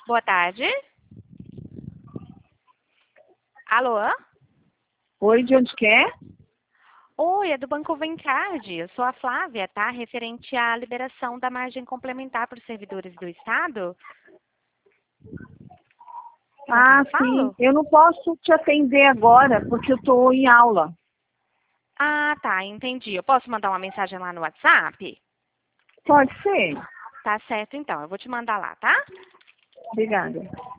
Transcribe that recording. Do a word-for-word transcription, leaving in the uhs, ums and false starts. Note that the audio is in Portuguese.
Boa tarde. Alô? Oi, de onde que é? Oi, é do Banco Vencard. Eu sou a Flávia, tá? Referente à liberação da margem complementar para os servidores do Estado. Ah, sim. Falo? Eu não posso te atender agora, porque eu estou em aula. Ah, tá, entendi. Eu posso mandar uma mensagem lá no WhatsApp? Pode ser? Tá certo, então. Eu vou te mandar lá, tá? Obrigada.